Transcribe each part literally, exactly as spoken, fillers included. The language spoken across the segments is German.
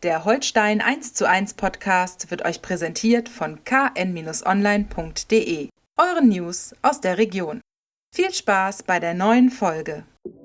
Der Holstein eins zu eins Podcast wird euch präsentiert von k n online punkt d e, euren News aus der Region. Viel Spaß bei der neuen Folge.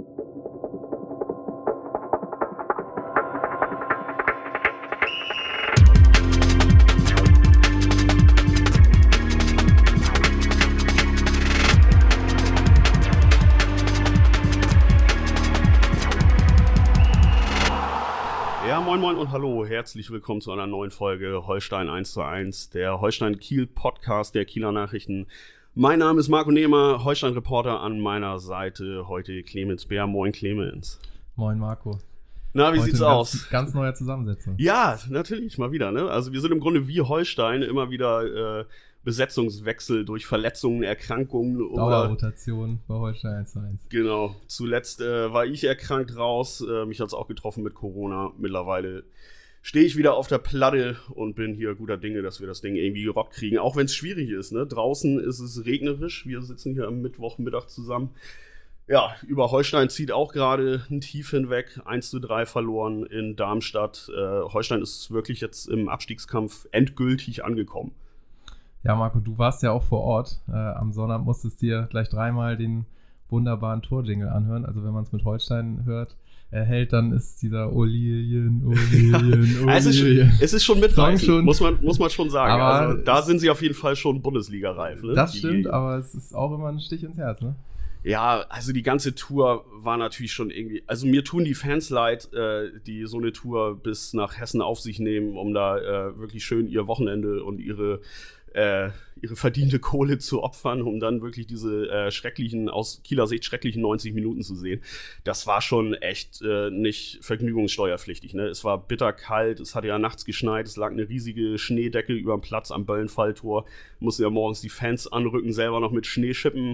Ja, moin moin und hallo, herzlich willkommen zu einer neuen Folge Holstein eins zu eins, der Holstein-Kiel-Podcast der Kieler Nachrichten. Mein Name ist Marco Nehmer, Holstein-Reporter, an meiner Seite heute Clemens Bär. Moin Clemens. Moin Marco. Na, wie heute sieht's ganz, aus? Ganz neue Zusammensetzung. Ja, natürlich, mal wieder, ne? Also wir sind im Grunde wie Holstein, immer wieder äh, Besetzungswechsel durch Verletzungen, Erkrankungen. Oder Dauerrotation bei Holstein eins zu eins. Genau. Zuletzt äh, war ich erkrankt raus. Äh, mich hat es auch getroffen mit Corona. Mittlerweile stehe ich wieder auf der Platte und bin hier guter Dinge, dass wir das Ding irgendwie gerockt kriegen. Auch wenn es schwierig ist, ne? Draußen ist es regnerisch. Wir sitzen hier am Mittwochmittag zusammen. Ja, über Holstein zieht auch gerade ein Tief hinweg. eins zu drei verloren in Darmstadt. Äh, Holstein ist wirklich jetzt im Abstiegskampf endgültig angekommen. Ja, Marco, du warst ja auch vor Ort. Äh, am Sonntag musstest dir gleich dreimal den wunderbaren Torjingle anhören. Also wenn man es mit Holstein hört, erhält, dann ist dieser Olilien, Olilien, Olilien. es, ist schon, es ist schon mitreißend, schon. Muss, man, muss man schon sagen. Aber also, da sind sie auf jeden Fall schon Bundesliga-reif. Ne? Das die, stimmt, aber es ist auch immer ein Stich ins Herz, ne? Ja, also die ganze Tour war natürlich schon irgendwie, also mir tun die Fans leid, äh, die so eine Tour bis nach Hessen auf sich nehmen, um da äh, wirklich schön ihr Wochenende und ihre Äh, ihre verdiente Kohle zu opfern, um dann wirklich diese äh, schrecklichen, aus Kieler Sicht schrecklichen neunzig Minuten zu sehen. Das war schon echt äh, nicht vergnügungssteuerpflichtig. Ne? Es war bitterkalt, es hatte ja nachts geschneit, es lag eine riesige Schneedecke über dem Platz am Böllenfalltor. Mussten ja morgens die Fans anrücken, selber noch mit Schnee schippen.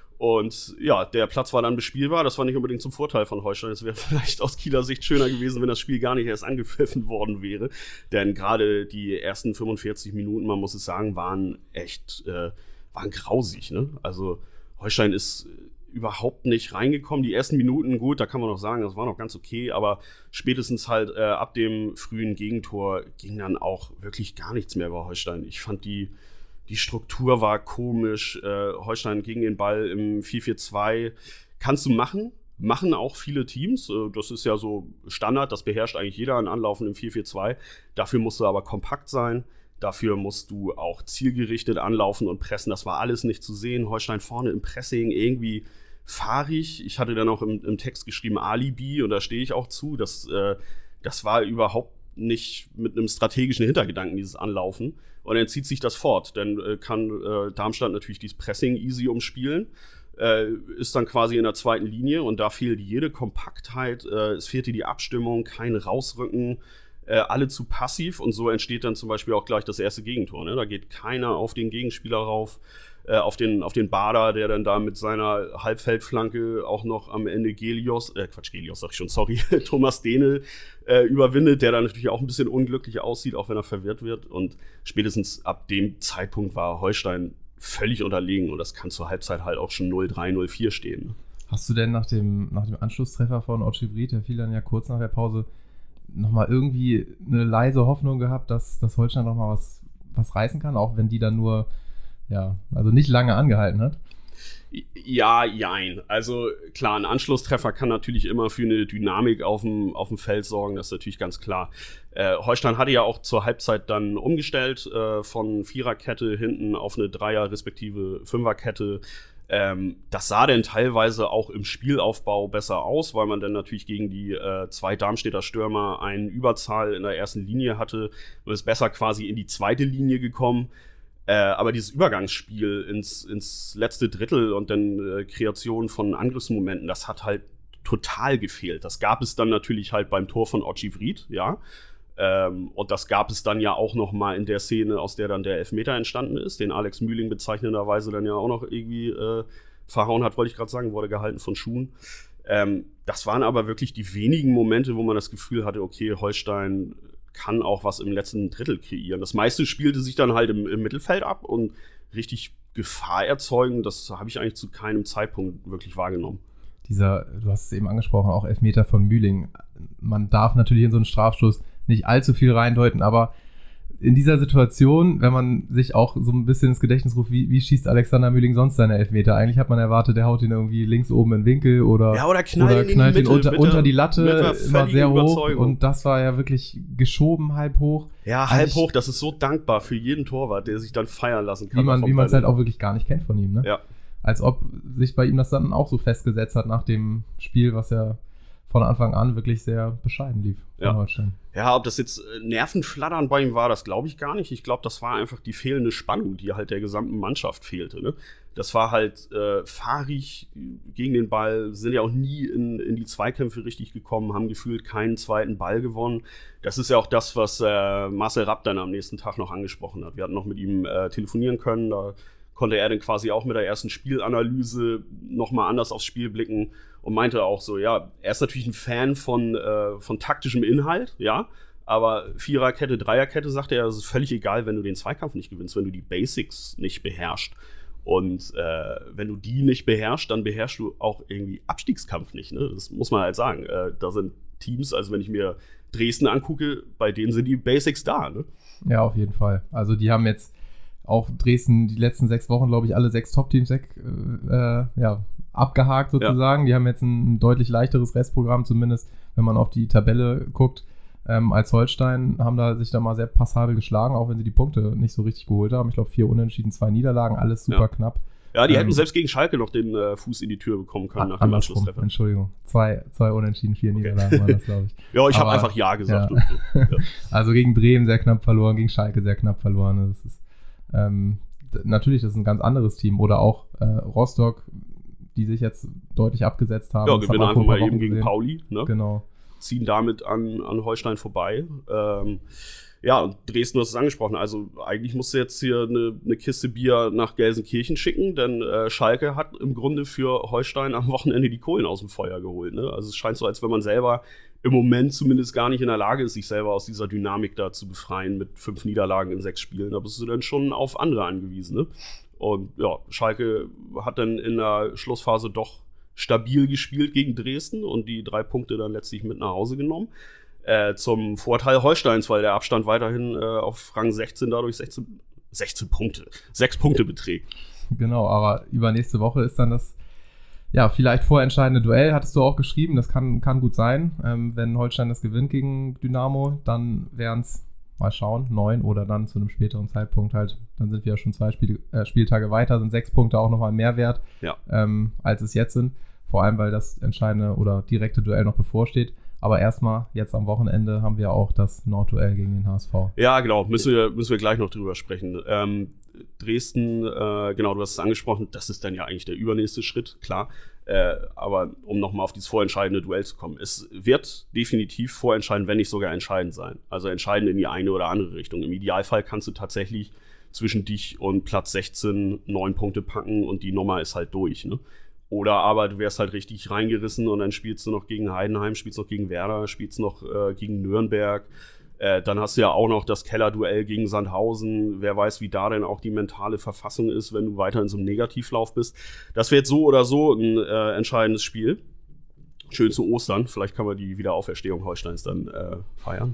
Und ja, der Platz war dann bespielbar. Das war nicht unbedingt zum Vorteil von Holstein. Es wäre vielleicht aus Kieler Sicht schöner gewesen, wenn das Spiel gar nicht erst angepfiffen worden wäre. Denn gerade die ersten fünfundvierzig Minuten, man muss es sagen, waren echt äh, waren grausig. Ne? Also Holstein ist überhaupt nicht reingekommen. Die ersten Minuten, gut, da kann man noch sagen, das war noch ganz okay. Aber spätestens halt äh, ab dem frühen Gegentor ging dann auch wirklich gar nichts mehr bei Holstein. Ich fand die Die Struktur war komisch. Äh, Holstein gegen den Ball im vier vier zwei. Kannst du machen. Machen auch viele Teams. Äh, das ist ja so Standard. Das beherrscht eigentlich jeder an Anlaufen im vier vier zwei. Dafür musst du aber kompakt sein. Dafür musst du auch zielgerichtet anlaufen und pressen. Das war alles nicht zu sehen. Holstein vorne im Pressing irgendwie fahrig. Ich hatte dann auch im, im Text geschrieben Alibi. Und da stehe ich auch zu. Das, äh, das war überhaupt nicht mit einem strategischen Hintergedanken, dieses Anlaufen. Und dann zieht sich das fort. Dann äh, kann äh, Darmstadt natürlich dieses Pressing easy umspielen. Äh, ist dann quasi in der zweiten Linie und da fehlt jede Kompaktheit. Äh, es fehlte die Abstimmung, kein Rausrücken. Äh, alle zu passiv und so entsteht dann zum Beispiel auch gleich das erste Gegentor. Ne? Da geht keiner auf den Gegenspieler rauf. Äh, auf den, auf den Bader, der dann da mit seiner Halbfeldflanke auch noch am Ende Gelios, äh, Quatsch, Gelios sag ich schon, sorry, Thomas Dehnel äh, überwindet, der dann natürlich auch ein bisschen unglücklich aussieht, auch wenn er verwirrt wird. Und spätestens ab dem Zeitpunkt war Holstein völlig unterlegen und das kann zur Halbzeit halt auch schon null drei, null vier stehen. Hast du denn nach dem, nach dem Anschlusstreffer von Otschibrit, der fiel dann ja kurz nach der Pause, nochmal irgendwie eine leise Hoffnung gehabt, dass, dass Holstein nochmal was, was reißen kann, auch wenn die dann nur Ja, also nicht lange angehalten hat? Ja, jein. Also klar, ein Anschlusstreffer kann natürlich immer für eine Dynamik auf dem, auf dem Feld sorgen, das ist natürlich ganz klar. Äh, Holstein hatte ja auch zur Halbzeit dann umgestellt äh, von Viererkette hinten auf eine Dreier- respektive Fünferkette. Ähm, das sah dann teilweise auch im Spielaufbau besser aus, weil man dann natürlich gegen die äh, zwei Darmstädter Stürmer eine Überzahl in der ersten Linie hatte und ist besser quasi in die zweite Linie gekommen. Äh, aber dieses Übergangsspiel ins, ins letzte Drittel und dann äh, Kreation von Angriffsmomenten, das hat halt total gefehlt. Das gab es dann natürlich halt beim Tor von Otschibrit, ja. Ähm, und das gab es dann ja auch noch mal in der Szene, aus der dann der Elfmeter entstanden ist, den Alex Mühling bezeichnenderweise dann ja auch noch irgendwie äh, verhauen hat, wollte ich gerade sagen, wurde gehalten von Schuhen. Ähm, das waren aber wirklich die wenigen Momente, wo man das Gefühl hatte, okay, Holstein kann auch was im letzten Drittel kreieren. Das meiste spielte sich dann halt im, im Mittelfeld ab und richtig Gefahr erzeugen, das habe ich eigentlich zu keinem Zeitpunkt wirklich wahrgenommen. Dieser, du hast es eben angesprochen, auch Elfmeter von Mühling. Man darf natürlich in so einen Strafstoß nicht allzu viel reindeuten, aber in dieser Situation, wenn man sich auch so ein bisschen ins Gedächtnis ruft, wie, wie schießt Alexander Mühling sonst seine Elfmeter? Eigentlich hat man erwartet, der haut ihn irgendwie links oben in den Winkel oder, ja, oder knallt, oder knallt ihn, ihn unter, mit unter der, die Latte, immer sehr hoch. Und das war ja wirklich geschoben, halb hoch. Ja, halb also ich, hoch, das ist so dankbar für jeden Torwart, der sich dann feiern lassen kann. Wie man wie man es halt auch wirklich gar nicht kennt von ihm, ne? Ja. Als ob sich bei ihm das dann auch so festgesetzt hat nach dem Spiel, was ja von Anfang an wirklich sehr bescheiden lief von ja. Holstein. Ja, ob das jetzt Nervenflattern bei ihm war, das glaube ich gar nicht. Ich glaube, das war einfach die fehlende Spannung, die halt der gesamten Mannschaft fehlte. Ne? Das war halt äh, fahrig gegen den Ball, sind ja auch nie in, in die Zweikämpfe richtig gekommen, haben gefühlt keinen zweiten Ball gewonnen. Das ist ja auch das, was äh, Marcel Rapp dann am nächsten Tag noch angesprochen hat. Wir hatten noch mit ihm äh, telefonieren können, da konnte er dann quasi auch mit der ersten Spielanalyse nochmal anders aufs Spiel blicken und meinte auch so, ja, er ist natürlich ein Fan von, äh, von taktischem Inhalt, ja, aber Viererkette, Dreierkette, sagte er, es ist völlig egal, wenn du den Zweikampf nicht gewinnst, wenn du die Basics nicht beherrschst. Und äh, wenn du die nicht beherrschst, dann beherrschst du auch irgendwie Abstiegskampf nicht, ne? Das muss man halt sagen. Äh, da sind Teams, also wenn ich mir Dresden angucke, bei denen sind die Basics da, ne? Ja, auf jeden Fall. Also die haben jetzt auch Dresden die letzten sechs Wochen, glaube ich, alle sechs Top-Teams weg, äh, ja, abgehakt sozusagen. Ja. Die haben jetzt ein deutlich leichteres Restprogramm, zumindest wenn man auf die Tabelle guckt, ähm, als Holstein, haben da sich da mal sehr passabel geschlagen, auch wenn sie die Punkte nicht so richtig geholt haben. Ich glaube, vier Unentschieden, zwei Niederlagen, alles super ja. knapp. Ja, die ähm, hätten selbst gegen Schalke noch den äh, Fuß in die Tür bekommen können nach dem Anschlusstreffer. Entschuldigung, zwei, zwei Unentschieden, vier okay. Niederlagen waren das, glaube ich. Ja, ich habe einfach Ja gesagt. Ja. Und so. Ja. Also gegen Bremen sehr knapp verloren, gegen Schalke sehr knapp verloren. Das ist ähm, d- natürlich, das ist ein ganz anderes Team. Oder auch äh, Rostock, die sich jetzt deutlich abgesetzt haben. Ja, gewinnen einfach mal eben gegen gesehen. Pauli. Ne? Genau. Ziehen damit an, an Holstein vorbei. Ähm, ja, und Dresden, du hast es angesprochen. Also eigentlich musst du jetzt hier eine, eine Kiste Bier nach Gelsenkirchen schicken, denn äh, Schalke hat im Grunde für Holstein am Wochenende die Kohlen aus dem Feuer geholt. Ne? Also es scheint so, als wenn man selber im Moment zumindest gar nicht in der Lage ist, sich selber aus dieser Dynamik da zu befreien mit fünf Niederlagen in sechs Spielen. Da bist du dann schon auf andere angewiesen. Ne? Und ja, Schalke hat dann in der Schlussphase doch stabil gespielt gegen Dresden und die drei Punkte dann letztlich mit nach Hause genommen. Äh, zum Vorteil Holsteins, weil der Abstand weiterhin äh, auf Rang sechzehn dadurch sechzehn, sechzehn Punkte, sechs Punkte beträgt. Genau, aber übernächste Woche ist dann das ja, vielleicht vorentscheidende Duell, hattest du auch geschrieben, das kann, kann gut sein. Ähm, wenn Holstein das gewinnt gegen Dynamo, dann wären es, mal schauen, neun oder dann zu einem späteren Zeitpunkt halt, dann sind wir ja schon zwei Spiel, äh, Spieltage weiter, sind sechs Punkte auch nochmal mehr wert, ja. ähm, als es jetzt sind. Vor allem, weil das entscheidende oder direkte Duell noch bevorsteht. Aber erstmal, jetzt am Wochenende haben wir auch das Nordduell gegen den H S V. Ja, genau, müssen wir, müssen wir gleich noch drüber sprechen. Ähm, Dresden, äh, genau, du hast es angesprochen, das ist dann ja eigentlich der übernächste Schritt, klar. Äh, aber um nochmal auf dieses vorentscheidende Duell zu kommen, es wird definitiv vorentscheidend, wenn nicht sogar entscheidend sein. Also entscheidend in die eine oder andere Richtung. Im Idealfall kannst du tatsächlich zwischen dich und Platz sechzehn neun Punkte packen und die Nummer ist halt durch, ne? Oder aber du wärst halt richtig reingerissen und dann spielst du noch gegen Heidenheim, spielst noch gegen Werder, spielst noch äh, gegen Nürnberg. Äh, dann hast du ja auch noch das Kellerduell gegen Sandhausen. Wer weiß, wie da denn auch die mentale Verfassung ist, wenn du weiter in so einem Negativlauf bist. Das wird so oder so ein äh, entscheidendes Spiel. Schön zu Ostern. Vielleicht kann man die Wiederauferstehung Holsteins dann äh, feiern.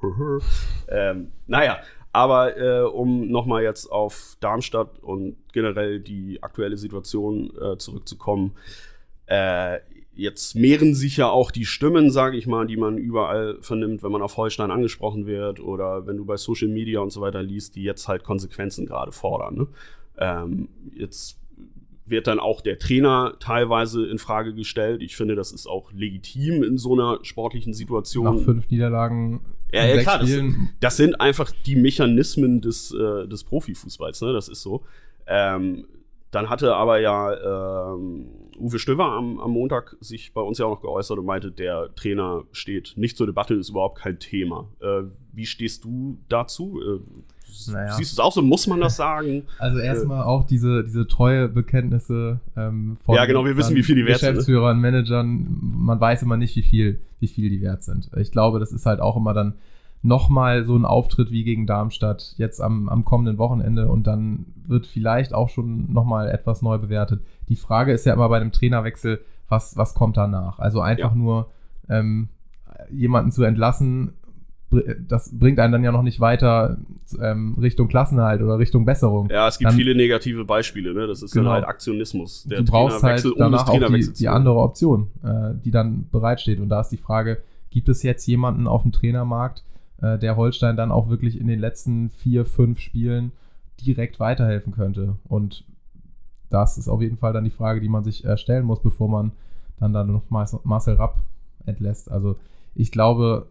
ähm, naja, aber äh, um nochmal jetzt auf Darmstadt und generell die aktuelle Situation äh, zurückzukommen, äh, jetzt mehren sich ja auch die Stimmen, sage ich mal, die man überall vernimmt, wenn man auf Holstein angesprochen wird oder wenn du bei Social Media und so weiter liest, die jetzt halt Konsequenzen gerade fordern. Ne? Ähm, jetzt wird dann auch der Trainer teilweise in Frage gestellt. Ich finde, das ist auch legitim in so einer sportlichen Situation. Nach fünf Niederlagen Ja, ja klar, das, das sind einfach die Mechanismen des, äh, des Profifußballs, ne? Das ist so. Ähm, dann hatte aber ja ähm, Uwe Stöver am, am Montag sich bei uns ja auch noch geäußert und meinte, der Trainer steht nicht zur Debatte, ist überhaupt kein Thema. Äh, wie stehst du dazu? Äh, naja. Siehst du es auch so? Muss man das sagen? Also erstmal äh, auch diese, diese treue Bekenntnisse ähm, von ja, genau, wir wissen, wie viel die wert sind. Geschäftsführern, Managern, man weiß immer nicht, wie viel, wie viel die wert sind. Ich glaube, das ist halt auch immer dann nochmal so ein Auftritt wie gegen Darmstadt jetzt am, am kommenden Wochenende und dann wird vielleicht auch schon nochmal etwas neu bewertet. Die Frage ist ja immer bei einem Trainerwechsel, was, was kommt danach? Also einfach ja. nur ähm, jemanden zu entlassen, das bringt einen dann ja noch nicht weiter ähm, Richtung Klassenerhalt oder Richtung Besserung. Ja, es gibt dann, viele negative Beispiele, ne? Das ist genau. dann halt Aktionismus. Der du brauchst halt um danach auch die, die zu. andere Option, äh, die dann bereitsteht. Und da ist die Frage, gibt es jetzt jemanden auf dem Trainermarkt, äh, der Holstein dann auch wirklich in den letzten vier, fünf Spielen direkt weiterhelfen könnte? Und das ist auf jeden Fall dann die Frage, die man sich äh, stellen muss, bevor man dann, dann noch Marcel Rapp entlässt. Also ich glaube,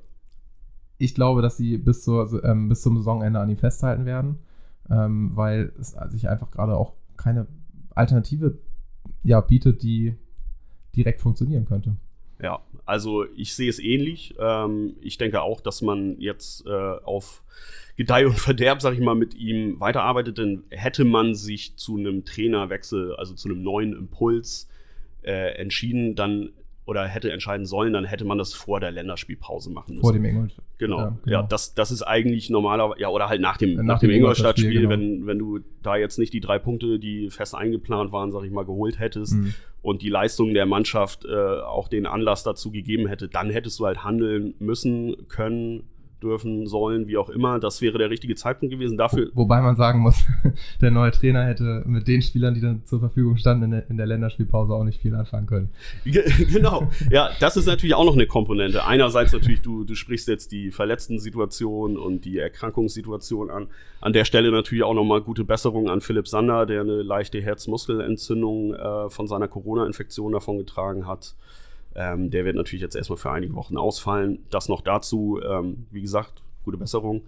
Ich glaube, dass sie bis, zur, ähm, bis zum Saisonende an ihm festhalten werden, ähm, weil es sich einfach gerade auch keine Alternative ja, bietet, die direkt funktionieren könnte. Ja, also ich sehe es ähnlich. Ähm, ich denke auch, dass man jetzt äh, auf Gedeih und Verderb, sag ich mal, mit ihm weiterarbeitet, denn hätte man sich zu einem Trainerwechsel, also zu einem neuen Impuls äh, entschieden, dann oder hätte entscheiden sollen, dann hätte man das vor der Länderspielpause machen müssen. Vor dem Ingolstadt. Genau, ja, genau. ja das, das ist eigentlich normalerweise, ja, oder halt nach dem, nach nach dem dem Ingolstadt-Spiel, genau. wenn, wenn du da jetzt nicht die drei Punkte, die fest eingeplant waren, sag ich mal, geholt hättest mhm. und die Leistung der Mannschaft äh, auch den Anlass dazu gegeben hätte, dann hättest du halt handeln müssen, können, dürfen, sollen, wie auch immer. Das wäre der richtige Zeitpunkt gewesen dafür. Wo, wobei man sagen muss, der neue Trainer hätte mit den Spielern, die dann zur Verfügung standen, in der, in der Länderspielpause auch nicht viel anfangen können. Genau. Ja, das ist natürlich auch noch eine Komponente. Einerseits natürlich, du, du sprichst jetzt die Verletzten-Situation und die Erkrankungssituation an. An der Stelle natürlich auch nochmal gute Besserung an Philipp Sander, der eine leichte Herzmuskelentzündung äh, von seiner Corona-Infektion davongetragen hat. Ähm, der wird natürlich jetzt erstmal für einige Wochen ausfallen. Das noch dazu, ähm, wie gesagt, gute Besserung.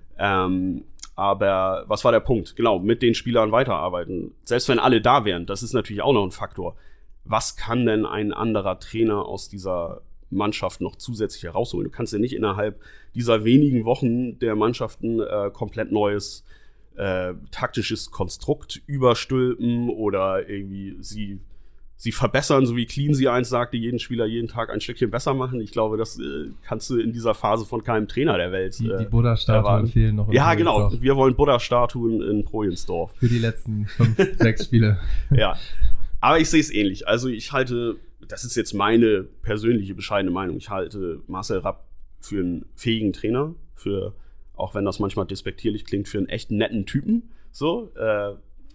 Ähm, aber was war der Punkt? Genau, mit den Spielern weiterarbeiten. Selbst wenn alle da wären, das ist natürlich auch noch ein Faktor. Was kann denn ein anderer Trainer aus dieser Mannschaft noch zusätzlich herausholen? Du kannst ja nicht innerhalb dieser wenigen Wochen der Mannschaften äh, komplett neues äh, taktisches Konstrukt überstülpen oder irgendwie sie Sie verbessern, so wie Clean sie eins sagte, jeden Spieler jeden Tag ein Stückchen besser machen. Ich glaube, das äh, kannst du in dieser Phase von keinem Trainer der Welt Die, äh, die Buddha-Statuen fehlen noch. Ja, genau. Wir wollen Buddha-Statuen in Projensdorf. Für die letzten fünf, sechs Spiele. Ja, aber ich sehe es ähnlich. Also ich halte, das ist jetzt meine persönliche bescheidene Meinung, ich halte Marcel Rapp für einen fähigen Trainer, für, auch wenn das manchmal despektierlich klingt, für einen echt netten Typen, so, äh,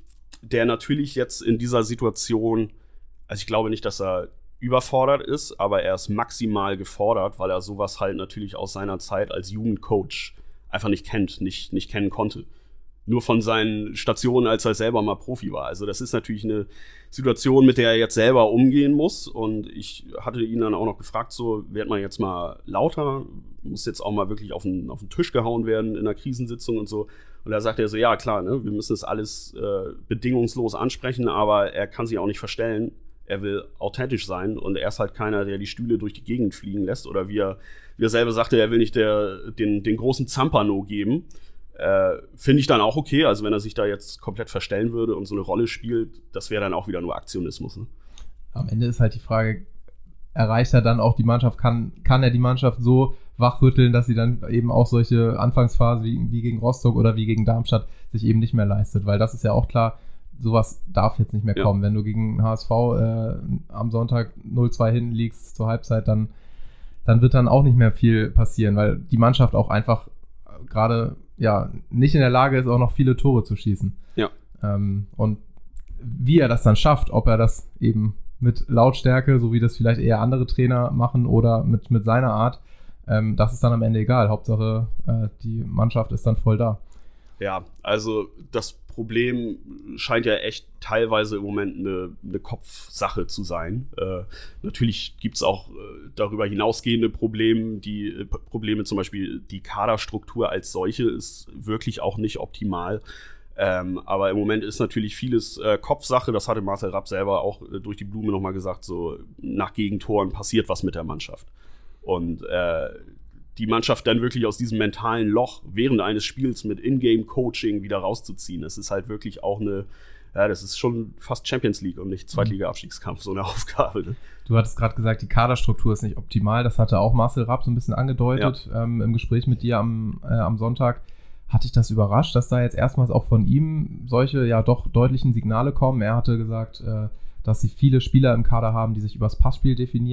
der natürlich jetzt in dieser Situation. Also ich glaube nicht, dass er überfordert ist, aber er ist maximal gefordert, weil er sowas halt natürlich aus seiner Zeit als Jugendcoach einfach nicht kennt, nicht, nicht kennen konnte. Nur von seinen Stationen, als er selber mal Profi war. Also das ist natürlich eine Situation, mit der er jetzt selber umgehen muss. Und ich hatte ihn dann auch noch gefragt, so, wird man jetzt mal lauter? Muss jetzt auch mal wirklich auf den, auf den Tisch gehauen werden in einer Krisensitzung und so. Und da sagt er so, ja klar, ne, wir müssen das alles äh, bedingungslos ansprechen, aber er kann sich auch nicht verstellen. Er will authentisch sein und er ist halt keiner, der die Stühle durch die Gegend fliegen lässt. Oder wie er, wie er selber sagte, er will nicht der, den, den großen Zampano geben. Äh, Finde ich dann auch okay. Also wenn er sich da jetzt komplett verstellen würde und so eine Rolle spielt, das wäre dann auch wieder nur Aktionismus. Ne? Am Ende ist halt die Frage, erreicht er dann auch die Mannschaft, kann, kann er die Mannschaft so wachrütteln, dass sie dann eben auch solche Anfangsphase wie, wie gegen Rostock oder wie gegen Darmstadt sich eben nicht mehr leistet. Weil das ist ja auch klar, sowas darf jetzt nicht mehr ja. kommen. Wenn du gegen H S V äh, am Sonntag null zwei hinten liegst zur Halbzeit, dann, dann wird dann auch nicht mehr viel passieren, weil die Mannschaft auch einfach gerade ja nicht in der Lage ist, auch noch viele Tore zu schießen. Ja. Ähm, und wie er das dann schafft, ob er das eben mit Lautstärke, so wie das vielleicht eher andere Trainer machen, oder mit, mit seiner Art, ähm, das ist dann am Ende egal. Hauptsache, äh, die Mannschaft ist dann voll da. Ja, also das Problem scheint ja echt teilweise im Moment eine, eine Kopfsache zu sein. Äh, natürlich gibt es auch äh, darüber hinausgehende Probleme, die äh, Probleme, zum Beispiel die Kaderstruktur als solche ist wirklich auch nicht optimal. Ähm, aber im Moment ist natürlich vieles äh, Kopfsache. Das hatte Marcel Rapp selber auch äh, durch die Blume nochmal gesagt, so nach Gegentoren passiert was mit der Mannschaft. Und äh, die Mannschaft dann wirklich aus diesem mentalen Loch während eines Spiels mit Ingame-Coaching wieder rauszuziehen. Das ist halt wirklich auch eine, ja, das ist schon fast Champions League und nicht Zweitliga-Abstiegskampf, so eine Aufgabe. Ne? Du hattest gerade gesagt, die Kaderstruktur ist nicht optimal. Das hatte auch Marcel Rapp so ein bisschen angedeutet ja. ähm, im Gespräch mit dir am, äh, am Sonntag. Hat dich das überrascht, dass da jetzt erstmals auch von ihm solche ja doch deutlichen Signale kommen? Er hatte gesagt, äh, dass sie viele Spieler im Kader haben, die sich übers Passspiel definieren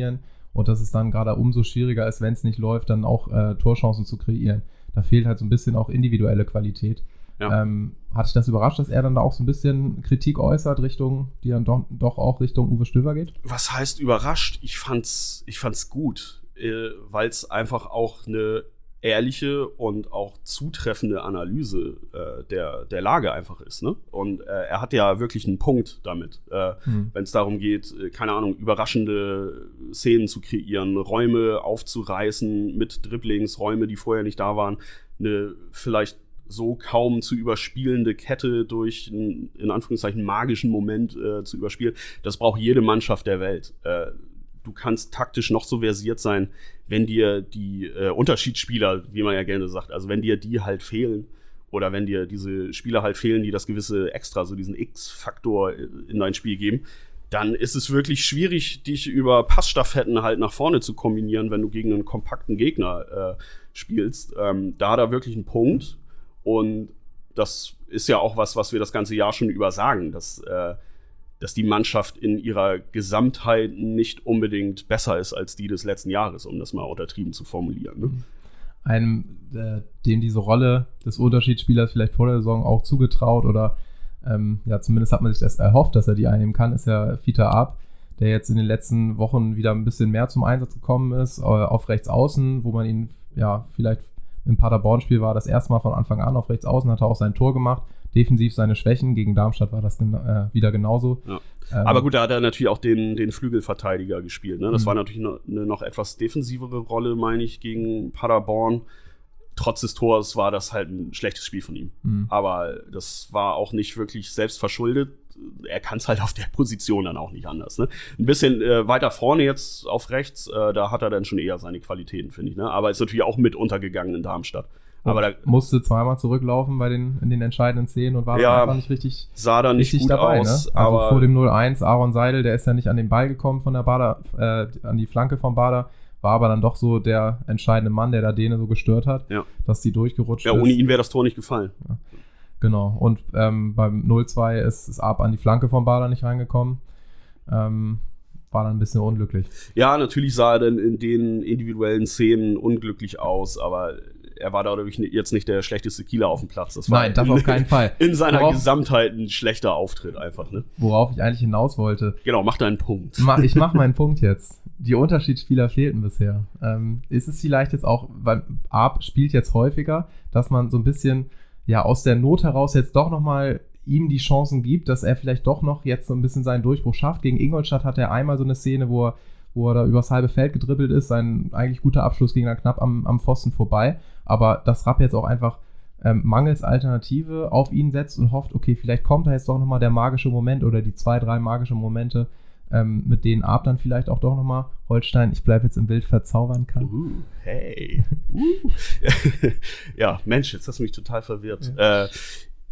und dass es dann gerade umso schwieriger ist, wenn es nicht läuft, dann auch äh, Torchancen zu kreieren. Da fehlt halt so ein bisschen auch individuelle Qualität. Ja. Ähm, hat dich das überrascht, dass er dann da auch so ein bisschen Kritik äußert, Richtung, die dann doch, doch auch Richtung Uwe Stöver geht? Was heißt überrascht? Ich fand's, ich fand's gut, äh, weil es einfach auch eine ehrliche und auch zutreffende Analyse äh, der, der Lage einfach ist. Ne? Und äh, er hat ja wirklich einen Punkt damit, äh, mhm. wenn es darum geht, äh, keine Ahnung, überraschende Szenen zu kreieren, Räume aufzureißen mit Dribblings, Räume, die vorher nicht da waren, eine vielleicht so kaum zu überspielende Kette durch einen, in Anführungszeichen, magischen Moment äh, zu überspielen. Das braucht jede Mannschaft der Welt. Äh, du kannst taktisch noch so versiert sein, wenn dir die äh, Unterschiedsspieler, wie man ja gerne sagt, also wenn dir die halt fehlen oder wenn dir diese Spieler halt fehlen, die das gewisse Extra, so diesen X-Faktor in dein Spiel geben, dann ist es wirklich schwierig, dich über Passstaffetten halt nach vorne zu kombinieren, wenn du gegen einen kompakten Gegner äh, spielst. Ähm, da hat er wirklich einen Punkt. Und das ist ja auch was, was wir das ganze Jahr schon über sagen, dass, äh, dass die Mannschaft in ihrer Gesamtheit nicht unbedingt besser ist als die des letzten Jahres, um das mal untertrieben zu formulieren. Ne? Einem, äh, dem diese Rolle des Unterschiedsspielers vielleicht vor der Saison auch zugetraut oder ähm, ja, zumindest hat man sich das erhofft, dass er die einnehmen kann, ist ja Fiete Arp, der jetzt in den letzten Wochen wieder ein bisschen mehr zum Einsatz gekommen ist, äh, auf rechts außen, wo man ihn ja vielleicht im Paderborn-Spiel war das erste Mal von Anfang an auf rechts außen, hat er auch sein Tor gemacht. Defensiv seine Schwächen. Gegen Darmstadt war das gena- äh, wieder genauso. Ja. Ähm, Aber gut, da hat er natürlich auch den, den Flügelverteidiger gespielt. Ne? Das mhm. war natürlich eine, eine noch etwas defensivere Rolle, meine ich, gegen Paderborn. Trotz des Tors war das halt ein schlechtes Spiel von ihm. Mhm. Aber das war auch nicht wirklich selbstverschuldet. Er kann es halt auf der Position dann auch nicht anders. Ne? Ein bisschen äh, weiter vorne jetzt auf rechts, äh, da hat er dann schon eher seine Qualitäten, finde ich. Ne? Aber ist natürlich auch mit untergegangen in Darmstadt. Aber da musste zweimal zurücklaufen bei den, in den entscheidenden Szenen und war ja, dann einfach nicht richtig, sah da nicht richtig gut dabei. aus. Ne? Also aber vor dem null eins, Aaron Seidel, der ist ja nicht an den Ball gekommen von der Bader, äh, an die Flanke vom Bader, war aber dann doch so der entscheidende Mann, der da Däne so gestört hat, ja. dass die durchgerutscht ja, ist. Ja, ohne ihn wäre das Tor nicht gefallen. Ja. Genau, und ähm, beim null zwei ist, ist Arp an die Flanke vom Bader nicht reingekommen. Ähm, war dann ein bisschen unglücklich. Ja, natürlich sah er dann in den individuellen Szenen unglücklich aus, aber er war dadurch jetzt nicht der schlechteste Kieler auf dem Platz. Das war Nein, das in, auf keinen Fall. In seiner worauf, Gesamtheit ein schlechter Auftritt einfach. Ne? Worauf ich eigentlich hinaus wollte. Genau, mach deinen Punkt. Ich mach meinen Punkt jetzt. Die Unterschiedsspieler fehlten bisher. Ähm, ist es vielleicht jetzt auch, weil Arp spielt jetzt häufiger, dass man so ein bisschen ja aus der Not heraus jetzt doch nochmal ihm die Chancen gibt, dass er vielleicht doch noch jetzt so ein bisschen seinen Durchbruch schafft. Gegen Ingolstadt hat er einmal so eine Szene, wo er, wo er da übers halbe Feld gedribbelt ist. Sein eigentlich guter Abschluss ging dann knapp am, am Pfosten vorbei. Aber dass Rapp jetzt auch einfach ähm, mangels Alternative auf ihn setzt und hofft, okay, vielleicht kommt da jetzt doch nochmal der magische Moment oder die zwei, drei magische Momente, ähm, mit denen Arp dann vielleicht auch doch nochmal Holstein, ich bleibe jetzt im Bild, verzaubern kann. Uh, hey. Uh. Ja, Mensch, jetzt hast du mich total verwirrt. Ja. Äh,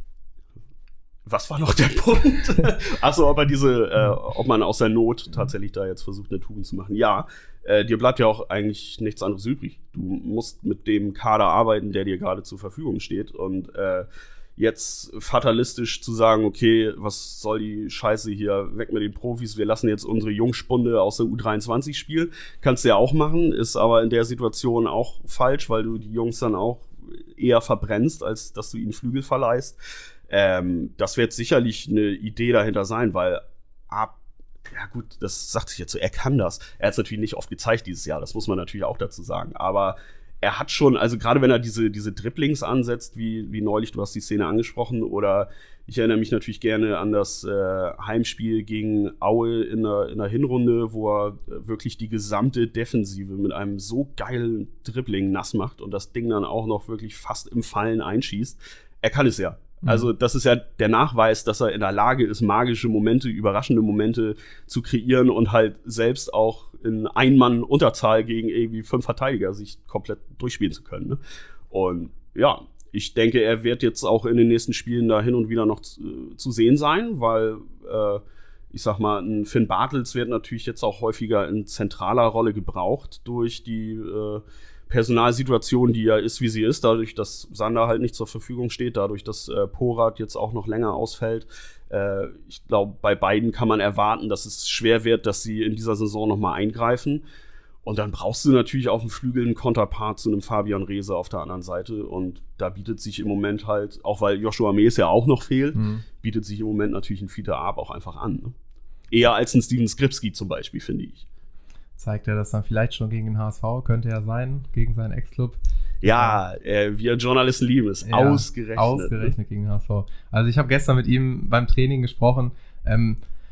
was war noch der Punkt? Achso, ob er diese, äh, ob man aus der Not tatsächlich da jetzt versucht, eine Tugend zu machen. Ja, äh, dir bleibt ja auch eigentlich nichts anderes übrig. Du musst mit dem Kader arbeiten, der dir gerade zur Verfügung steht. Und äh, jetzt fatalistisch zu sagen, okay, was soll die Scheiße hier, weg mit den Profis, wir lassen jetzt unsere Jungspunde aus der U dreiundzwanzig spielen. Kannst du ja auch machen, ist aber in der Situation auch falsch, weil du die Jungs dann auch eher verbrennst, als dass du ihnen Flügel verleihst. Ähm, das wird sicherlich eine Idee dahinter sein, weil ab, ja gut, das sagt sich jetzt so, er kann das. Er hat es natürlich nicht oft gezeigt dieses Jahr, das muss man natürlich auch dazu sagen, aber er hat schon, also gerade wenn er diese, diese Dribblings ansetzt, wie, wie neulich, du hast die Szene angesprochen, oder ich erinnere mich natürlich gerne an das äh, Heimspiel gegen Aue in der, in der Hinrunde, wo er wirklich die gesamte Defensive mit einem so geilen Dribbling nass macht und das Ding dann auch noch wirklich fast im Fallen einschießt. Er kann es ja. Also das ist ja der Nachweis, dass er in der Lage ist, magische Momente, überraschende Momente zu kreieren und halt selbst auch in Ein-Mann-Unterzahl gegen irgendwie fünf Verteidiger sich komplett durchspielen zu können. Ne? Und ja, ich denke, er wird jetzt auch in den nächsten Spielen da hin und wieder noch zu, zu sehen sein, weil äh, ich sag mal, ein Finn Bartels wird natürlich jetzt auch häufiger in zentraler Rolle gebraucht durch die äh, Personalsituation, die ja ist, wie sie ist, dadurch, dass Sander halt nicht zur Verfügung steht, dadurch, dass äh, Porat jetzt auch noch länger ausfällt. Äh, ich glaube, bei beiden kann man erwarten, dass es schwer wird, dass sie in dieser Saison nochmal eingreifen. Und dann brauchst du natürlich auf dem Flügel einen Konterpart zu einem Fabian Reese auf der anderen Seite. Und da bietet sich im Moment halt, auch weil Joshua Mees ja auch noch fehlt, mhm. bietet sich im Moment natürlich ein Fiete Arp auch einfach an. Ne? Eher als ein Steven Skripski zum Beispiel, finde ich. Zeigt er das dann vielleicht schon gegen den H S V? Könnte er sein, gegen seinen Ex-Club? Ja, äh, wir Journalisten lieben es. Ja, ausgerechnet. Ausgerechnet ne? gegen den H S V. Also ich habe gestern mit ihm beim Training gesprochen. Ähm,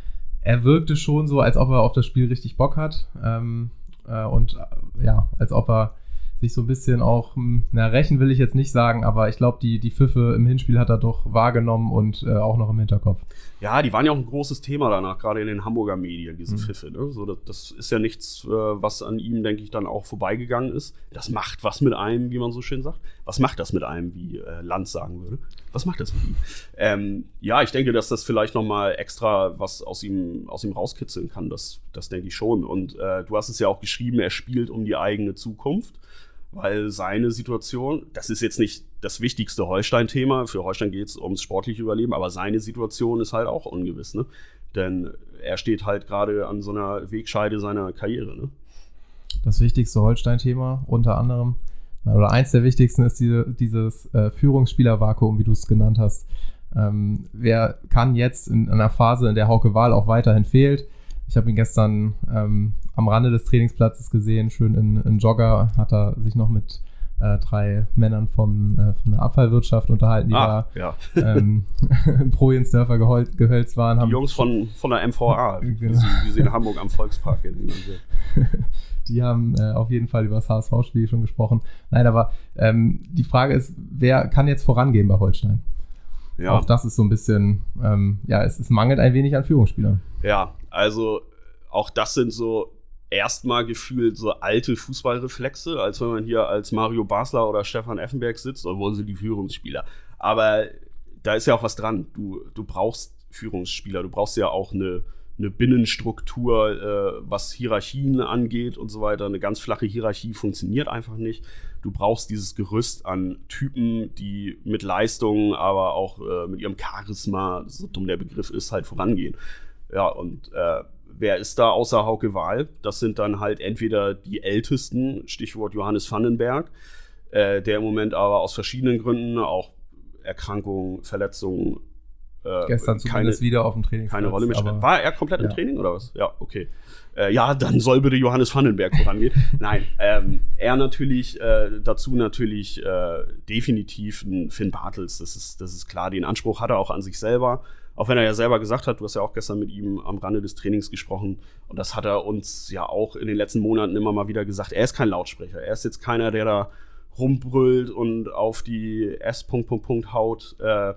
er wirkte schon so, als ob er auf das Spiel richtig Bock hat. Ähm, Und ja, als ob er sich so ein bisschen auch, na, rächen will ich jetzt nicht sagen, aber ich glaube, die, die Pfiffe im Hinspiel hat er doch wahrgenommen und äh, auch noch im Hinterkopf. Ja, die waren ja auch ein großes Thema danach, gerade in den Hamburger Medien, diese mhm. Pfiffe. Ne? So, das, das ist ja nichts, äh, was an ihm, denke ich, dann auch vorbeigegangen ist. Das macht was mit einem, wie man so schön sagt. Was macht das mit einem, wie äh, Lanz sagen würde? Was macht das mit ihm? Ähm, ja, ich denke, dass das vielleicht noch mal extra was aus ihm, aus ihm rauskitzeln kann. Das, das denke ich schon. Und äh, du hast es ja auch geschrieben, er spielt um die eigene Zukunft. Weil seine Situation, das ist jetzt nicht das wichtigste Holstein-Thema, für Holstein geht es ums sportliche Überleben, aber seine Situation ist halt auch ungewiss, ne? Denn er steht halt gerade an so einer Wegscheide seiner Karriere, ne? Das wichtigste Holstein-Thema unter anderem, oder eins der wichtigsten ist diese, dieses äh, Führungsspielervakuum, wie du es genannt hast. Ähm, wer kann jetzt in einer Phase, in der Hauke Wahl auch weiterhin fehlt? Ich habe ihn gestern ähm, am Rande des Trainingsplatzes gesehen, schön in, in Jogger, hat er sich noch mit äh, drei Männern vom, äh, von der Abfallwirtschaft unterhalten, die ah, da ja. ähm, pro Jensdörfer gehol- gehölzt waren. Die haben Jungs von, von der M V A, genau. wie, sie, wie sie in Hamburg am Volkspark genannt wird. Die haben äh, auf jeden Fall über das H S V-Spiel schon gesprochen. Nein, aber ähm, die Frage ist, wer kann jetzt vorangehen bei Holstein? Ja. Auch das ist so ein bisschen, ähm, ja, es, es mangelt ein wenig an Führungsspielern. Ja, also auch das sind so erstmal gefühlt so alte Fußballreflexe, als wenn man hier als Mario Basler oder Stefan Effenberg sitzt, dann wollen sie die Führungsspieler. Aber da ist ja auch was dran. Du, du brauchst Führungsspieler, du brauchst ja auch eine, eine Binnenstruktur, äh, was Hierarchien angeht und so weiter. Eine ganz flache Hierarchie funktioniert einfach nicht. Du brauchst dieses Gerüst an Typen, die mit Leistung, aber auch äh, mit ihrem Charisma, so dumm der Begriff ist, halt vorangehen. Ja, und äh, wer ist da außer Hauke Wahl? Das sind dann halt entweder die Ältesten, Stichwort Johannes Vandenberg, äh, der im Moment aber aus verschiedenen Gründen, auch Erkrankungen, Verletzungen, äh, gestern zumindest keine, wieder auf dem Trainingsplatz. Keine Rolle mehr. War er komplett ja. im Training oder was? Ja, okay. Äh, ja, dann soll bitte Johannes Vandenberg vorangehen. Nein, ähm, er natürlich, äh, dazu natürlich äh, definitiv ein Finn Bartels, das ist, das ist klar, den Anspruch hat er auch an sich selber, auch wenn er ja selber gesagt hat, du hast ja auch gestern mit ihm am Rande des Trainings gesprochen und das hat er uns ja auch in den letzten Monaten immer mal wieder gesagt, er ist kein Lautsprecher, er ist jetzt keiner, der da rumbrüllt und auf die S. haut, äh,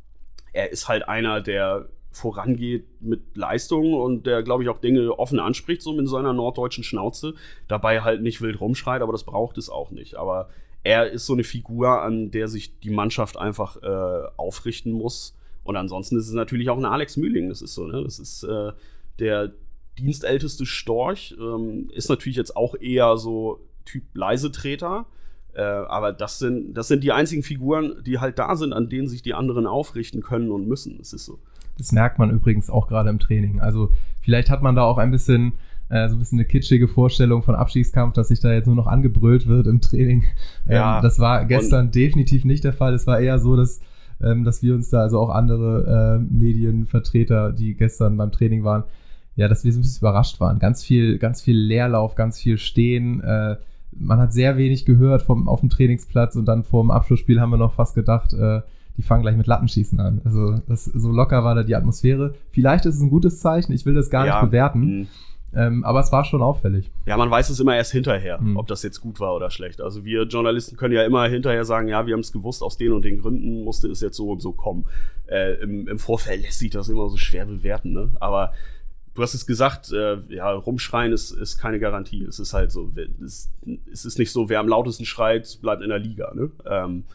er ist halt einer, der vorangeht mit Leistung und der, glaube ich, auch Dinge offen anspricht, so mit seiner norddeutschen Schnauze, dabei halt nicht wild rumschreit, aber das braucht es auch nicht. Aber er ist so eine Figur, an der sich die Mannschaft einfach äh, aufrichten muss. Und ansonsten ist es natürlich auch ein Alex Mühling, das ist so, ne? Das ist äh, der dienstälteste Storch, ähm, ist natürlich jetzt auch eher so Typ Leisetreter, äh, aber das sind, das sind die einzigen Figuren, die halt da sind, an denen sich die anderen aufrichten können und müssen, das ist so. Das merkt man übrigens auch gerade im Training. Also vielleicht hat man da auch ein bisschen äh, so ein bisschen eine kitschige Vorstellung von Abstiegskampf, dass sich da jetzt nur noch angebrüllt wird im Training. Ja, ähm, das war gestern definitiv nicht der Fall. Es war eher so, dass, ähm, dass wir uns da, also auch andere äh, Medienvertreter, die gestern beim Training waren, ja, dass wir so ein bisschen überrascht waren. Ganz viel, ganz viel Leerlauf, ganz viel Stehen. Äh, man hat sehr wenig gehört vom, auf dem Trainingsplatz und dann vor dem Abschlussspiel haben wir noch fast gedacht, äh, die fangen gleich mit Lattenschießen an. Also das, so locker war da die Atmosphäre. Vielleicht ist es ein gutes Zeichen, ich will das gar ja, nicht bewerten, ähm, aber es war schon auffällig. Ja, man weiß es immer erst hinterher, mhm. ob das jetzt gut war oder schlecht. Also wir Journalisten können ja immer hinterher sagen, ja, wir haben es gewusst, aus den und den Gründen musste es jetzt so und so kommen. Äh, im, Im Vorfeld lässt sich das immer so schwer bewerten, ne? Aber du hast es gesagt, äh, ja, rumschreien ist, ist keine Garantie. Es ist halt so, es, es ist nicht so, wer am lautesten schreit, bleibt in der Liga, ne? Ähm,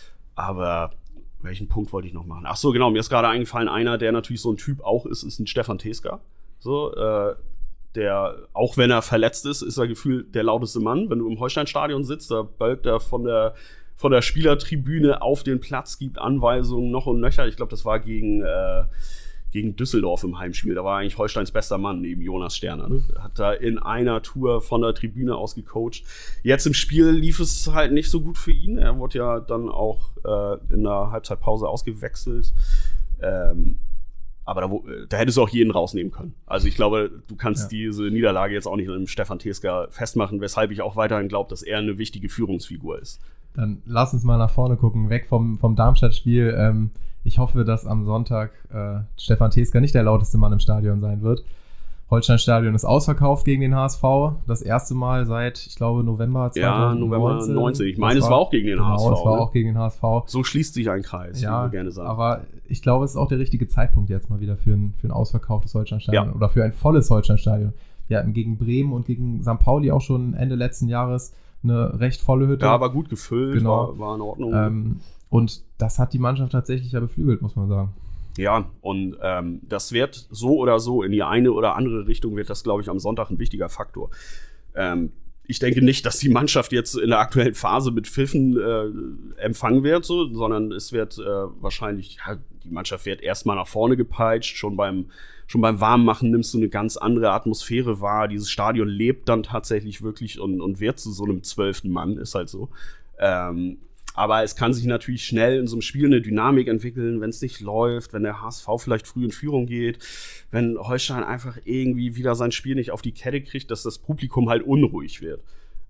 aber welchen Punkt wollte ich noch machen? Ach so, genau, mir ist gerade eingefallen, einer, der natürlich so ein Typ auch ist, ist ein Stefan Teska. So, äh, der, auch wenn er verletzt ist, ist er gefühlt der lauteste Mann. Wenn du im Holstein-Stadion sitzt, da bölkt er von der, von der Spielertribüne auf den Platz, gibt Anweisungen noch und nöcher. Ich glaube, das war gegen, äh, gegen Düsseldorf im Heimspiel. Da war eigentlich Holsteins bester Mann neben Jonas Sterner. Ne? Hat da in einer Tour von der Tribüne aus gecoacht. Jetzt im Spiel lief es halt nicht so gut für ihn. Er wurde ja dann auch äh, in der Halbzeitpause ausgewechselt. Ähm, aber da, da hättest du auch jeden rausnehmen können. Also ich glaube, du kannst ja. diese Niederlage jetzt auch nicht an Stefan Teska festmachen, weshalb ich auch weiterhin glaube, dass er eine wichtige Führungsfigur ist. Dann lass uns mal nach vorne gucken, weg vom, vom Darmstadt-Spiel. Ähm, ich hoffe, dass am Sonntag äh, Stefan Teska nicht der lauteste Mann im Stadion sein wird. Holstein-Stadion ist ausverkauft gegen den H S V. Das erste Mal seit, ich glaube, November zweitausendneunzehn. Ja, November neunzehn. Ich meine, es war auch gegen den genau, H S V. es war ne? auch gegen den H S V. So schließt sich ein Kreis, ja, wie wir gerne sagen. Aber ich glaube, es ist auch der richtige Zeitpunkt jetzt mal wieder für ein, für ein ausverkauftes Holstein-Stadion ja. oder für ein volles Holstein-Stadion. Wir hatten gegen Bremen und gegen Sankt Pauli auch schon Ende letzten Jahres eine recht volle Hütte. Ja, war gut gefüllt, genau. war, war in Ordnung. Ähm, und das hat die Mannschaft tatsächlich ja beflügelt, muss man sagen. Ja, und ähm, das wird so oder so in die eine oder andere Richtung wird das, glaube ich, am Sonntag ein wichtiger Faktor. Ähm, ich denke nicht, dass die Mannschaft jetzt in der aktuellen Phase mit Pfiffen äh, empfangen wird, so, sondern es wird äh, wahrscheinlich, ja, die Mannschaft wird erstmal nach vorne gepeitscht, schon beim Schon beim Warmmachen nimmst du eine ganz andere Atmosphäre wahr. Dieses Stadion lebt dann tatsächlich wirklich und, und wird zu so einem zwölften Mann, ist halt so. Ähm, aber es kann sich natürlich schnell in so einem Spiel eine Dynamik entwickeln, wenn es nicht läuft, wenn der H S V vielleicht früh in Führung geht, wenn Holstein einfach irgendwie wieder sein Spiel nicht auf die Kette kriegt, dass das Publikum halt unruhig wird.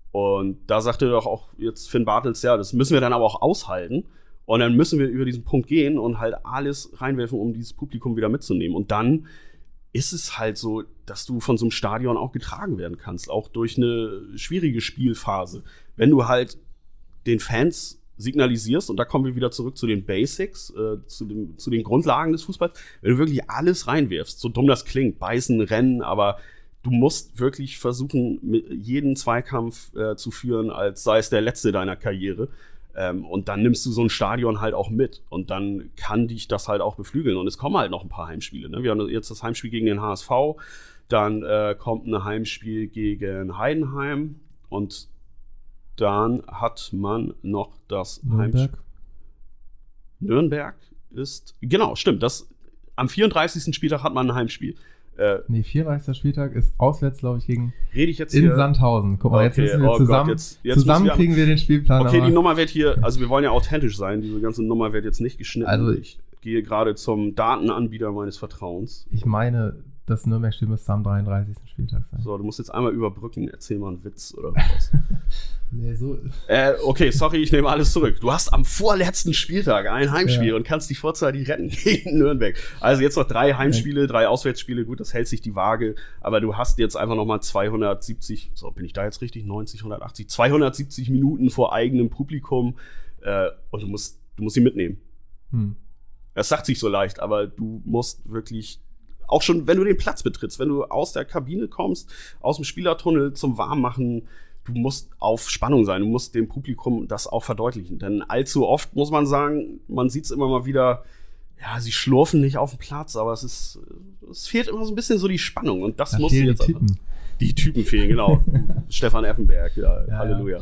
Und da sagte doch auch jetzt Finn Bartels, ja, das müssen wir dann aber auch aushalten. Und dann müssen wir über diesen Punkt gehen und halt alles reinwerfen, um dieses Publikum wieder mitzunehmen. Und dann ist es halt so, dass du von so einem Stadion auch getragen werden kannst, auch durch eine schwierige Spielphase. Wenn du halt den Fans signalisierst, und da kommen wir wieder zurück zu den Basics, äh, zu, dem, zu den Grundlagen des Fußballs, wenn du wirklich alles reinwirfst, so dumm das klingt, beißen, rennen, aber du musst wirklich versuchen, jeden Zweikampf äh, zu führen, als sei es der letzte deiner Karriere. Ähm, und dann nimmst du so ein Stadion halt auch mit. Und dann kann dich das halt auch beflügeln. Und es kommen halt noch ein paar Heimspiele. Ne? Wir haben jetzt das Heimspiel gegen den H S V. Dann äh, kommt ein Heimspiel gegen Heidenheim. Und dann hat man noch das Nürnberg. Heimspiel. Nürnberg ist, genau, stimmt. Das, am vierunddreißigsten Spieltag hat man ein Heimspiel. Äh, nee, vierunddreißigster Spieltag ist auswärts, glaube ich, gegen Rede ich jetzt in hier? Sandhausen. Guck mal, okay. jetzt müssen wir oh zusammen, Gott, jetzt, jetzt zusammen wir kriegen wir den Spielplan. Okay, aber die Nummer wird hier, also wir wollen ja authentisch sein, diese ganze Nummer wird jetzt nicht geschnitten. Also ich gehe gerade zum Datenanbieter meines Vertrauens. Ich meine, das Nürnberg-Spiel müsste am dreiunddreißigsten Spieltag sein. So, du musst jetzt einmal überbrücken, erzähl mal einen Witz oder was. Nee, so. Äh, okay, sorry, ich nehme alles zurück. Du hast am vorletzten Spieltag ein Heimspiel ja. und kannst dich vorzeitig retten gegen Nürnberg. Also jetzt noch drei Heimspiele, drei Auswärtsspiele. Gut, das hält sich die Waage. Aber du hast jetzt einfach noch mal zweihundertsiebzig, so bin ich da jetzt richtig, neunzig, hundertachtzig, zweihundertsiebzig Minuten vor eigenem Publikum. Äh, und du musst, du musst sie mitnehmen. Hm. Das sagt sich so leicht, aber du musst wirklich, auch schon, wenn du den Platz betrittst, wenn du aus der Kabine kommst, aus dem Spielertunnel zum Warmmachen, du musst auf Spannung sein, du musst dem Publikum das auch verdeutlichen. Denn allzu oft muss man sagen, man sieht es immer mal wieder, ja, sie schlurfen nicht auf dem Platz, aber es ist, es fehlt immer so ein bisschen so die Spannung. Und das da muss jetzt die Typen. Die Typen fehlen, genau. Stefan Effenberg, ja, ja Halleluja.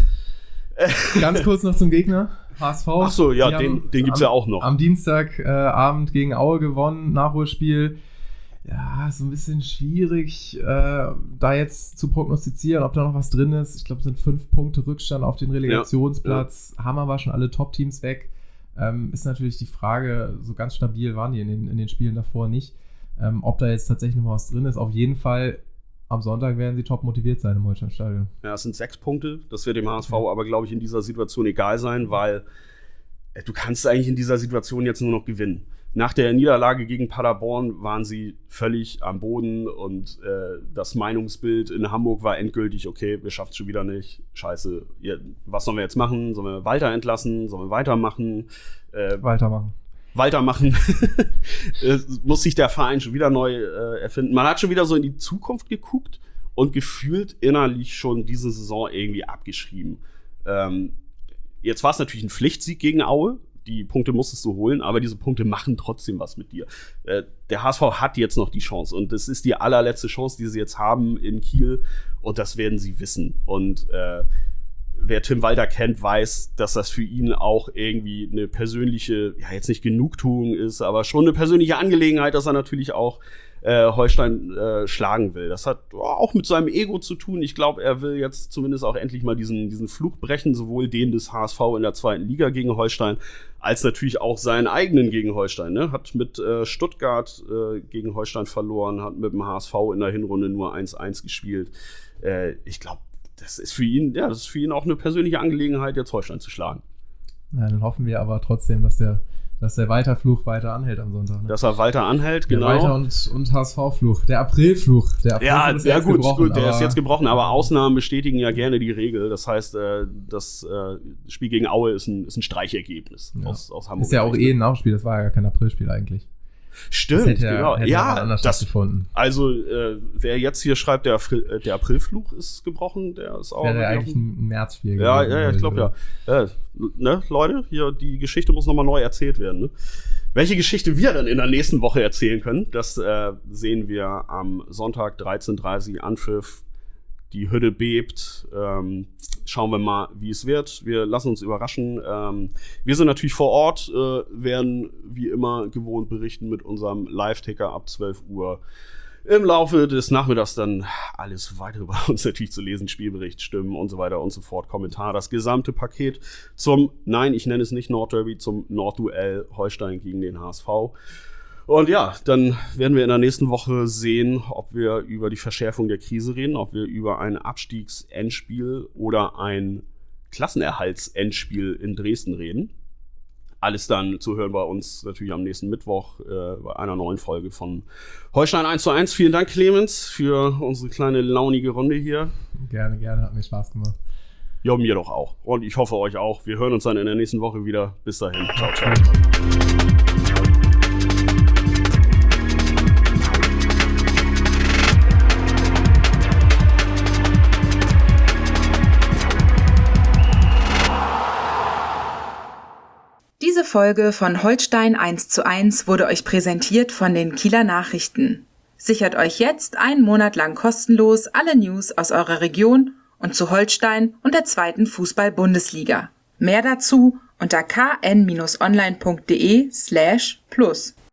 Ja. Ganz kurz noch zum Gegner, H S V. Ach so, ja, die den, den gibt's am, ja auch noch. Am Dienstagabend äh, gegen Aue gewonnen, Nachholspiel. Ja, so ein bisschen schwierig, äh, da jetzt zu prognostizieren, ob da noch was drin ist. Ich glaube, es sind fünf Punkte Rückstand auf den Relegationsplatz. Ja, ja. Haben aber schon alle Top-Teams weg. Ähm, ist natürlich die Frage, so ganz stabil waren die in den, in den Spielen davor nicht. Ähm, ob da jetzt tatsächlich noch was drin ist. Auf jeden Fall, am Sonntag werden sie top motiviert sein im Holstein-Stadion. Ja, es sind sechs Punkte. Das wird dem H S V ja. aber, glaube ich, in dieser Situation egal sein, weil äh, du kannst eigentlich in dieser Situation jetzt nur noch gewinnen. Nach der Niederlage gegen Paderborn waren sie völlig am Boden und äh, das Meinungsbild in Hamburg war endgültig, okay, wir schaffen es schon wieder nicht, scheiße, ja, was sollen wir jetzt machen? Sollen wir Walter entlassen? Sollen wir weitermachen? Äh, weitermachen. Weitermachen. Muss sich der Verein schon wieder neu äh, erfinden. Man hat schon wieder so in die Zukunft geguckt und gefühlt innerlich schon diese Saison irgendwie abgeschrieben. Ähm, jetzt war es natürlich ein Pflichtsieg gegen Aue. Die Punkte musstest du holen, aber diese Punkte machen trotzdem was mit dir. Äh, der H S V hat jetzt noch die Chance und das ist die allerletzte Chance, die sie jetzt haben in Kiel und das werden sie wissen. Und äh, wer Tim Walter kennt, weiß, dass das für ihn auch irgendwie eine persönliche, ja jetzt nicht Genugtuung ist, aber schon eine persönliche Angelegenheit, dass er natürlich auch äh, Holstein äh, schlagen will. Das hat auch mit seinem Ego zu tun. Ich glaube, er will jetzt zumindest auch endlich mal diesen, diesen Fluch brechen, sowohl den des H S V in der zweiten Liga gegen Holstein, als natürlich auch seinen eigenen gegen Holstein. Ne? Hat mit äh, Stuttgart äh, gegen Holstein verloren, hat mit dem H S V in der Hinrunde nur eins eins gespielt. Äh, ich glaube, das ist für ihn, ja, das ist für ihn auch eine persönliche Angelegenheit, jetzt Holstein zu schlagen. Ja, dann hoffen wir aber trotzdem, dass der, dass der Walter-Fluch weiter anhält am Sonntag. Ne? Dass er weiter anhält, genau. Der Walter- und, und H S V-Fluch. Der April-Fluch. Der April ja, ist ja jetzt gut, gebrochen, gut, der aber, ist jetzt gebrochen, aber Ausnahmen bestätigen ja gerne die Regel. Das heißt, äh, das äh, Spiel gegen Aue ist ein, ist ein Streichergebnis ja. aus, aus Hamburg. Ist ja auch eh ein Nachspiel, das war ja gar kein Aprilspiel eigentlich. Stimmt, das hätte genau. Hätte ja, anders das stattgefunden. Also, äh, wer jetzt hier schreibt, der, April, äh, der Aprilfluch ist gebrochen, der ist auch. Wäre ja eigentlich ein Märzspiel gewesen. Ja, ja, ja, ich glaube ja. ja. Ne, Leute, hier, die Geschichte muss nochmal neu erzählt werden. Ne? Welche Geschichte wir dann in der nächsten Woche erzählen können, das äh, sehen wir am Sonntag dreizehn Uhr dreißig, Anpfiff. Die Hütte bebt. Ähm, schauen wir mal, wie es wird. Wir lassen uns überraschen. Ähm, wir sind natürlich vor Ort, äh, werden wie immer gewohnt berichten mit unserem Live-Ticker ab zwölf Uhr. Im Laufe des Nachmittags dann alles weitere bei uns natürlich zu lesen. Spielbericht, Stimmen und so weiter und so fort. Kommentar, das gesamte Paket zum, nein, ich nenne es nicht Nordderby, zum Nordduell Holstein gegen den H S V. Und ja, dann werden wir in der nächsten Woche sehen, ob wir über die Verschärfung der Krise reden, ob wir über ein Abstiegsendspiel oder ein Klassenerhaltsendspiel in Dresden reden. Alles dann zu hören bei uns natürlich am nächsten Mittwoch äh, bei einer neuen Folge von Holstein eins zu eins. Vielen Dank, Clemens, für unsere kleine launige Runde hier. Gerne, gerne, hat mir Spaß gemacht. Ja, mir doch auch. Und ich hoffe, euch auch. Wir hören uns dann in der nächsten Woche wieder. Bis dahin. Ciao, ciao. Diese Folge von Holstein eins zu eins wurde euch präsentiert von den Kieler Nachrichten. Sichert euch jetzt einen Monat lang kostenlos alle News aus eurer Region und zu Holstein und der zweiten Fußball-Bundesliga. Mehr dazu unter k n Bindestrich online punkt de slash plus.